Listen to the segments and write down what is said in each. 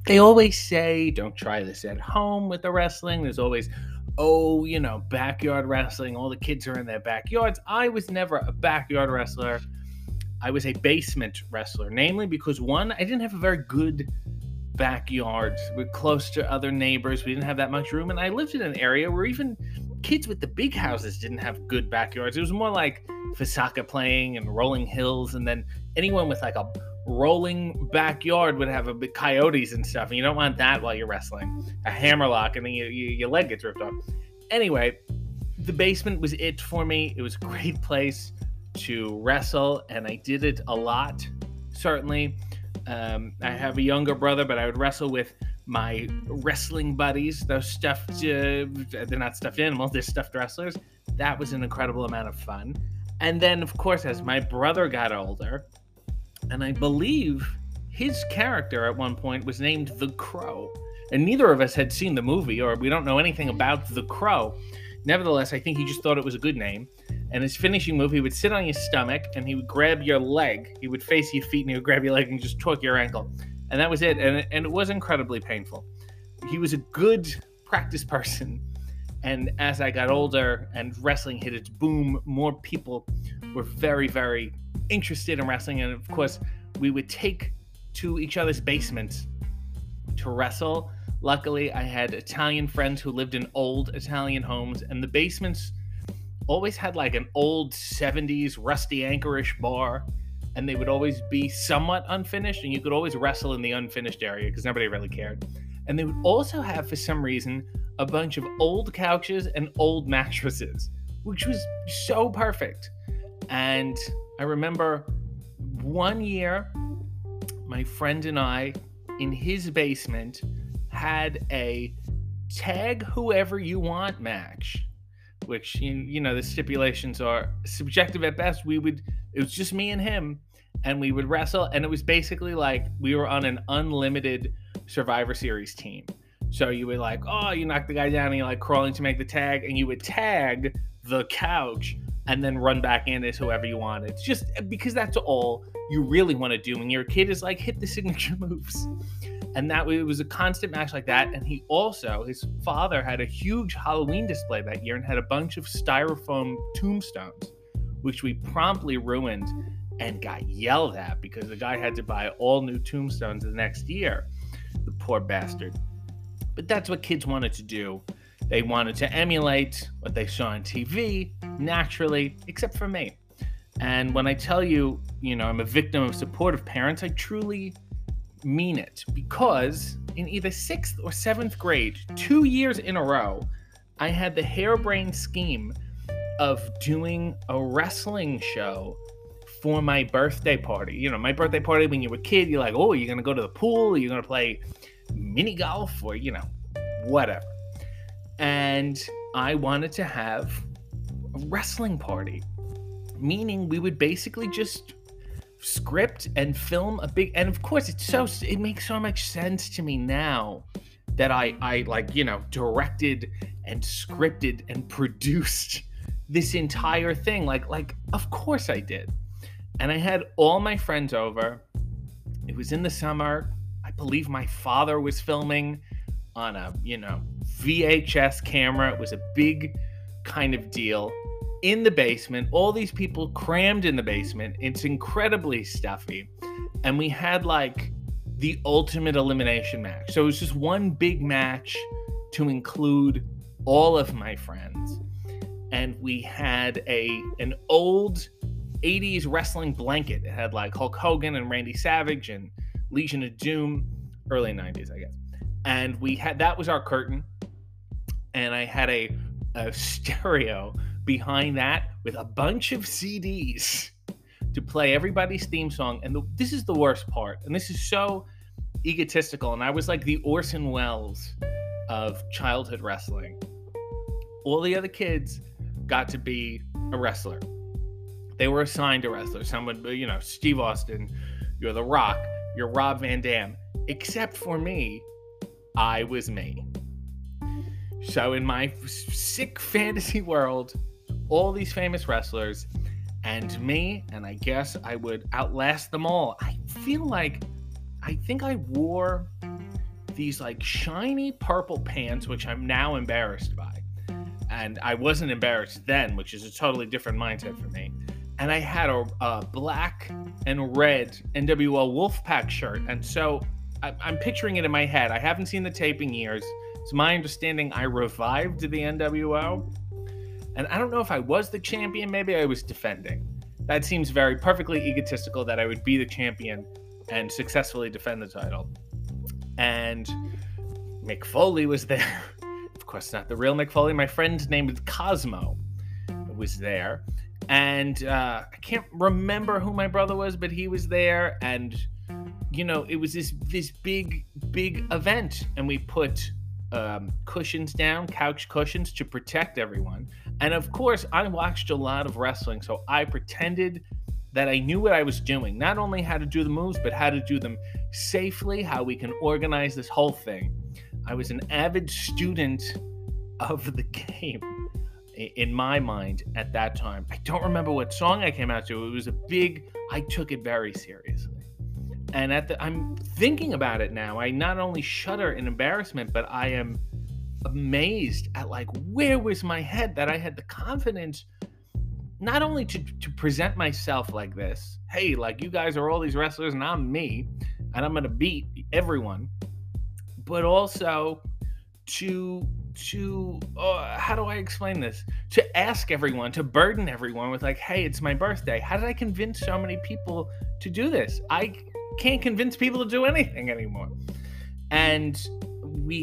They always say, don't try this at home with the wrestling. There's always, oh, backyard wrestling. All the kids are in their backyards. I was never a backyard wrestler. I was a basement wrestler, namely because one, I didn't have a very good backyard. We're close to other neighbors. We didn't have that much room. And I lived in an area where even kids with the big houses didn't have good backyards. It was more like Fasaka playing and rolling hills. And then anyone with like a rolling backyard would have a big coyotes and stuff. And you don't want that while you're wrestling. A hammerlock and then your leg gets ripped off. Anyway, the basement was it for me. It was a great place to wrestle. And I did it a lot, certainly. I have a younger brother, but I would wrestle with my wrestling buddies, those stuffed, they're not stuffed animals, they're stuffed wrestlers. That was an incredible amount of fun. And then, of course, as my brother got older, and I believe his character at one point was named The Crow. And neither of us had seen the movie, or we don't know anything about The Crow. Nevertheless, I think he just thought it was a good name. And his finishing move, he would sit on your stomach and he would grab your leg. He would face your feet and he would grab your leg and just torque your ankle. And that was it. And it was incredibly painful. He was a good practice person. And as I got older and wrestling hit its boom, more people were very, very interested in wrestling. And of course, we would take to each other's basements to wrestle. Luckily, I had Italian friends who lived in old Italian homes, and the basements always had like an old 70s rusty anchorish bar, and they would always be somewhat unfinished, and you could always wrestle in the unfinished area because nobody really cared. And they would also have, for some reason, a bunch of old couches and old mattresses, which was so perfect. And I remember one year, my friend and I, in his basement, had a tag whoever you want match, which, the stipulations are subjective at best. It was just me and him, and we would wrestle, and it was basically like we were on an unlimited Survivor Series team. So you would you knock the guy down and you're like crawling to make the tag, and you would tag the couch and then run back in as whoever you wanted. It's just because that's all you really want to do when you're a kid, is like hit the signature moves. And it was a constant match like that. And his father had a huge Halloween display that year and had a bunch of styrofoam tombstones, which we promptly ruined and got yelled at because the guy had to buy all new tombstones the next year. The poor bastard. But that's what kids wanted to do. They wanted to emulate what they saw on TV, naturally, except for me. And when I tell you, I'm a victim of supportive parents, I truly mean it, because in either 6th or 7th grade, 2 years in a row, I had the harebrained scheme of doing a wrestling show for my birthday party. My birthday party when you were a kid, you're like, oh, you're going to go to the pool, you're going to play mini golf, or, whatever. And I wanted to have a wrestling party, meaning we would basically just script and film a big, and of course it makes so much sense to me now that I directed and scripted and produced this entire thing. Like of course I did. And I had all my friends over. It was in the summer. I believe my father was filming on a VHS camera. It was a big kind of deal. In the basement, all these people crammed in the basement. It's incredibly stuffy. And we had the ultimate elimination match. So it was just one big match to include all of my friends. And we had an old 80s wrestling blanket. It had Hulk Hogan and Randy Savage and Legion of Doom, early 90s, I guess. And that was our curtain. And I had a stereo behind that with a bunch of CDs to play everybody's theme song. And this is the worst part, and this is so egotistical, and I was like the Orson Welles of childhood wrestling. All the other kids got to be a wrestler. They were assigned a wrestler. Someone, Steve Austin, you're The Rock, you're Rob Van Dam. Except for me, I was me. So in my sick fantasy world, all these famous wrestlers and me, and I guess I would outlast them all. I think I wore these like shiny purple pants, which I'm now embarrassed by. And I wasn't embarrassed then, which is a totally different mindset for me. And I had a black and red NWO Wolfpack shirt. And so I'm picturing it in my head. I haven't seen the tape in years. It's my understanding I revived the NWO. And I don't know if I was the champion. Maybe I was defending. That seems very perfectly egotistical that I would be the champion and successfully defend the title. And Mick Foley was there. Of course, not the real Mick Foley. My friend's name is Cosmo was there. And I can't remember who my brother was, but he was there. And, you know, it was this big event. And we put cushions down, couch cushions to protect everyone. And of course, I watched a lot of wrestling, so I pretended that I knew what I was doing. Not only how to do the moves, but how to do them safely, how we can organize this whole thing. I was an avid student of the game in my mind at that time. I don't remember what song I came out to. It was I took it very seriously. And I'm thinking about it now. I not only shudder in embarrassment, but I am amazed at like, where was my head that I had the confidence not only to present myself like this, hey, like you guys are all these wrestlers and I'm me and I'm gonna beat everyone, but also to how do I explain this? To ask everyone, to burden everyone with like, hey, it's my birthday. How did I convince so many people to do this? I can't convince people to do anything anymore. And we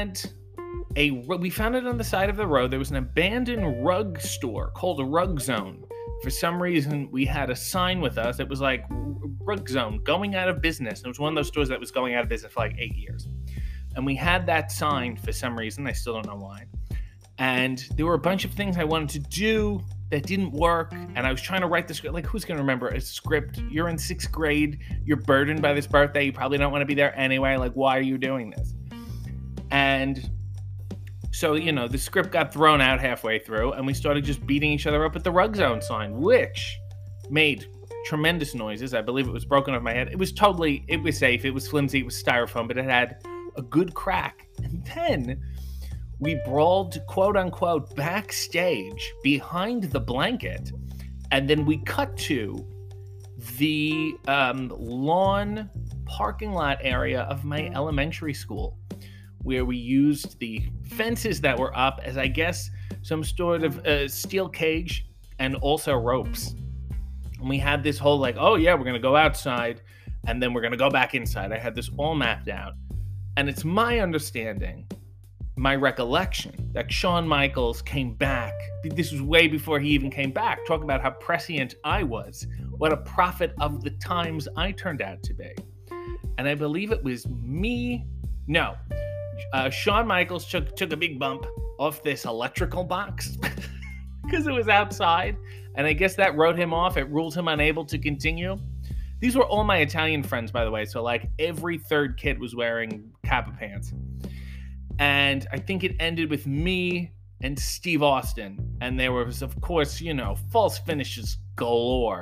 found it on the side of the road. There was an abandoned rug store called a Rug Zone. For some reason, we had a sign with us. It was like Rug Zone, going out of business. It was one of those stores that was going out of business for like 8 years. And we had that sign for some reason. I still don't know why. And there were a bunch of things I wanted to do that didn't work. And I was trying to write the script. Like, who's going to remember a script? You're in 6th grade. You're burdened by this birthday. You probably don't want to be there anyway. Like, why are you doing this? And so, you know, the script got thrown out halfway through, and we started just beating each other up at the Rug Zone sign, which made tremendous noises. I believe it was broken off my head. It was safe. It was flimsy. It was styrofoam, but it had a good crack. And then we brawled, quote unquote, backstage behind the blanket. And then we cut to the lawn parking lot area of my elementary school, where we used the fences that were up as, I guess, some sort of steel cage and also ropes. And we had this whole like, oh yeah, we're going to go outside and then we're going to go back inside. I had this all mapped out. And it's my understanding, my recollection, that Shawn Michaels came back. This was way before he even came back. Talk about how prescient I was. What a prophet of the times I turned out to be. And I believe it was me. No. Shawn Michaels took a big bump off this electrical box because it was outside. And I guess that wrote him off. It ruled him unable to continue. These were all my Italian friends, by the way. So like every third kid was wearing Kappa pants. And I think it ended with me and Steve Austin. And there was, of course, you know, false finishes galore.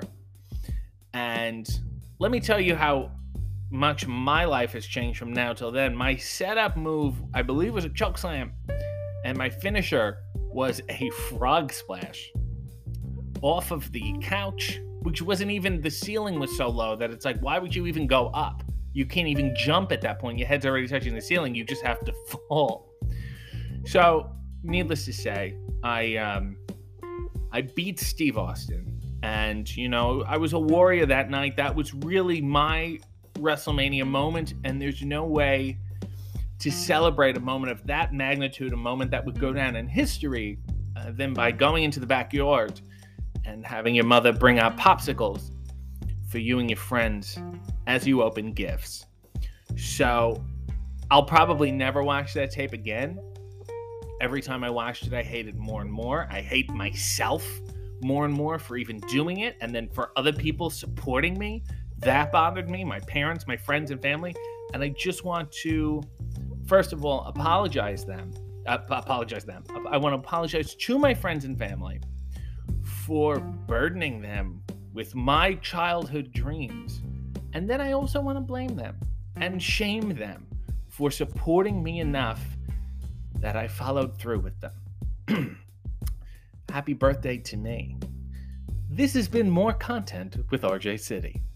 And let me tell you how much my life has changed from now till then. My setup move, I believe, was a choke slam. And my finisher was a frog splash off of the couch, which wasn't even, the ceiling was so low that it's like, why would you even go up? You can't even jump at that point. Your head's already touching the ceiling. You just have to fall. So, needless to say, I beat Steve Austin. And, you know, I was a warrior that night. That was really my WrestleMania moment. And there's no way to celebrate a moment of that magnitude, a moment that would go down in history, than by going into the backyard and having your mother bring out popsicles for you and your friends as you open gifts. So I'll probably never watch that tape again. Every time I watched it, I hated more and more. I hate myself more and more for even doing it. And then for other people supporting me, that bothered me. My parents, my friends and family. And I just want to, first of all, apologize them. I want to apologize to my friends and family for burdening them with my childhood dreams. And then I also want to blame them and shame them for supporting me enough that I followed through with them. Happy birthday to me. This has been more content with RJ City.